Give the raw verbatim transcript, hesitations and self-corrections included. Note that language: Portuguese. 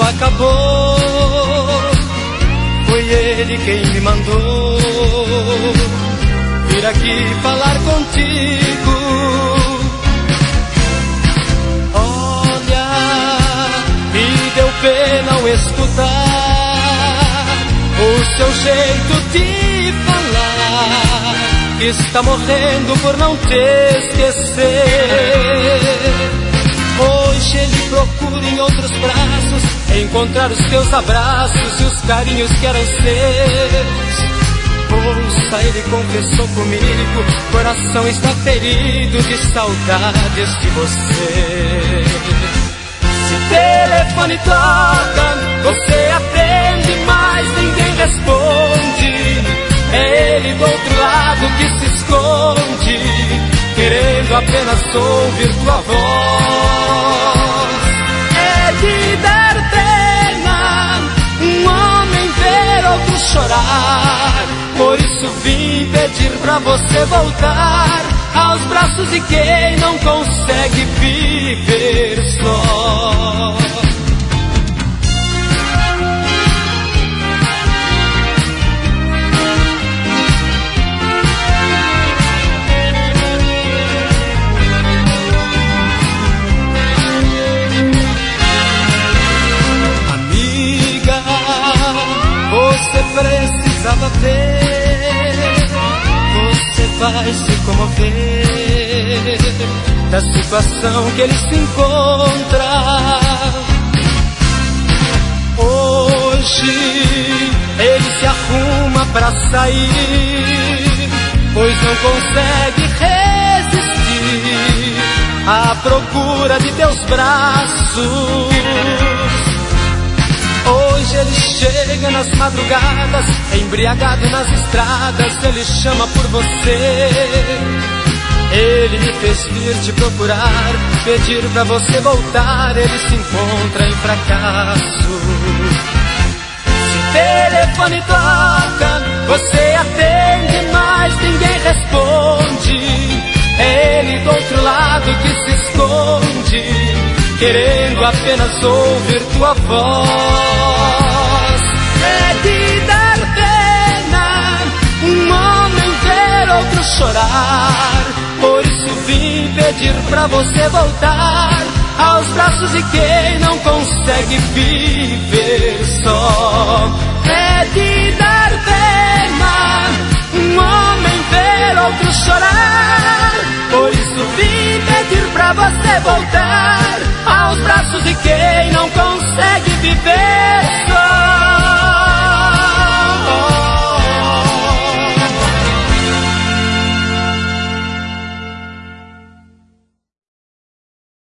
acabou, foi ele quem me mandou vir aqui falar contigo. Olha, me deu pena ao escutar o seu jeito de falar, que está morrendo por não te esquecer. Hoje ele procura em outros braços encontrar os teus abraços e os carinhos que eram seus. Ouça, ele confessou comigo, coração está ferido de saudades de você. Se o telefone toca, você atende, mas ninguém responde. É ele do outro lado que se esconde, querendo apenas ouvir tua voz. É de dar pena um homem ver outro chorar, por isso vim pedir pra você voltar aos braços de quem não consegue viver só. Precisava ver, você vai se comover da situação que ele se encontra. Hoje ele se arruma pra sair, pois não consegue resistir à procura de teus braços. Hoje ele chega nas madrugadas, embriagado nas estradas, ele chama por você. Ele me fez vir te procurar, pedir pra você voltar, ele se encontra em fracasso. Se o telefone toca, você atende, mas ninguém responde. É ele do outro lado que se esconde, querendo apenas ouvir tua voz. É de dar pena um homem ver outro chorar, por isso vim pedir pra você voltar aos braços de quem não consegue viver só. É de dar pena um homem ver outro chorar, por isso vim pedir pra você voltar